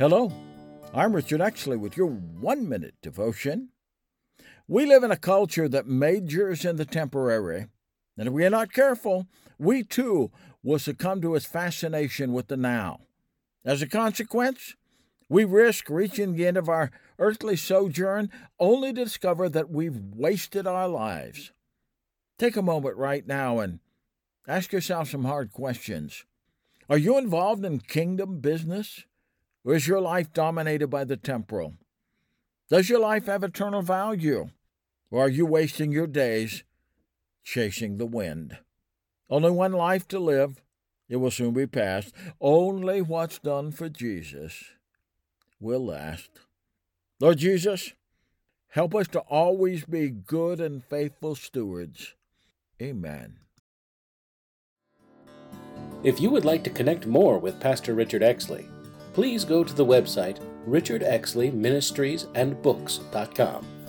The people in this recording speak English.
Hello, I'm Richard Exley with your 1-minute devotion. We live in a culture that majors in the temporary, and if we are not careful, we too will succumb to its fascination with the now. As a consequence, we risk reaching the end of our earthly sojourn only to discover that we've wasted our lives. Take a moment right now and ask yourself some hard questions. Are you involved in kingdom business? Or is your life dominated by the temporal? Does your life have eternal value? Or are you wasting your days chasing the wind? Only one life to live. It will soon be past. Only what's done for Jesus will last. Lord Jesus, help us to always be good and faithful stewards. Amen. If you would like to connect more with Pastor Richard Exley, please go to the website richardexleyministriesandbooks.com.